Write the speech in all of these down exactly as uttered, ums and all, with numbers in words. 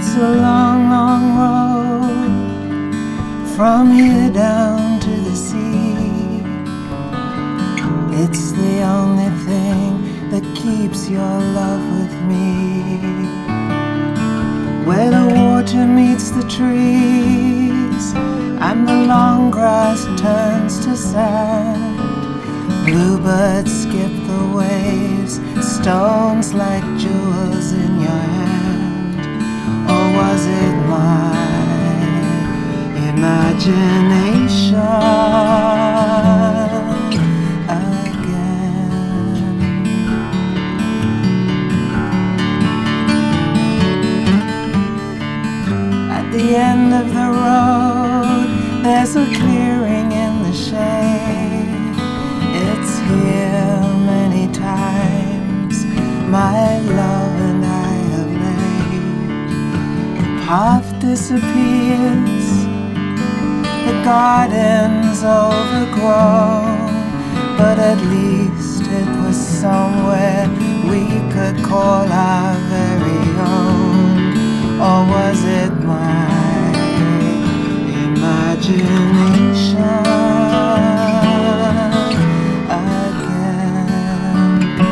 It's a long, long road from here down to the sea. It's the only thing that keeps your love with me. Where the water meets the trees and the long grass turns to sand, bluebirds skip the waves, stones like jewels in your hand. Or was it my imagination again? At the end of the road, there's a clearing in the shade. It's here many times, my love and I have laid. The path disappears, the garden's overgrown, but at least it was somewhere we could call our very own. Or was it my imagination again?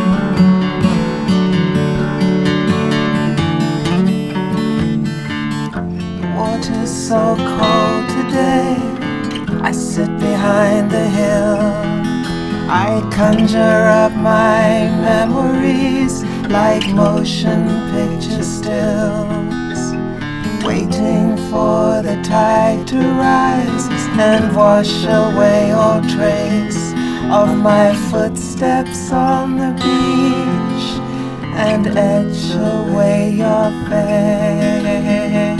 The water's so cold today, I sit behind the hill. I conjure up my memories like motion picture stills, waiting for the tide to rise and wash away all trace of my footsteps on the beach and etch away your face.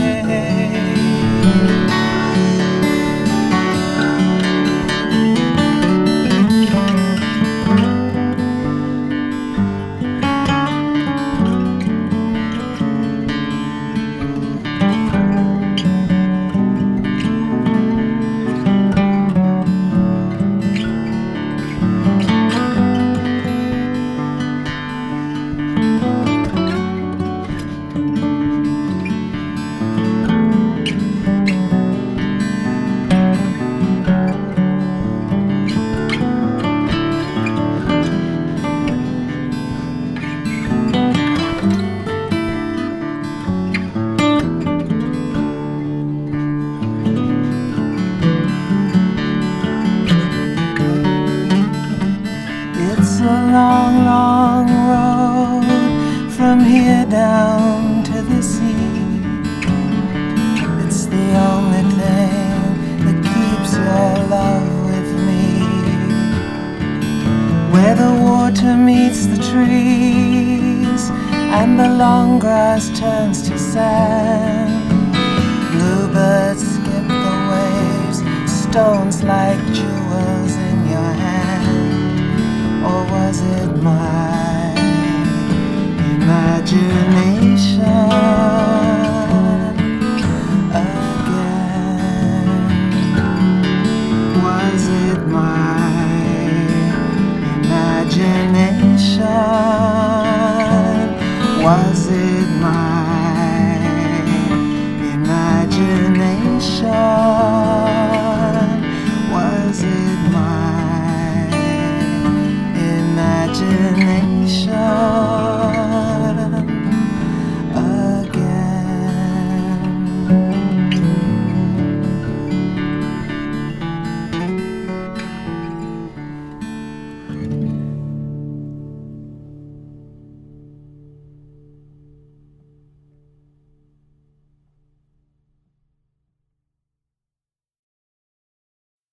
It's a long, long road from here down to the sea. It's the only thing that keeps your love with me. Where the water meets the trees and the long grass turns to sand, bluebirds skip the waves, stones like jewels in your hand. Or was it my imagination?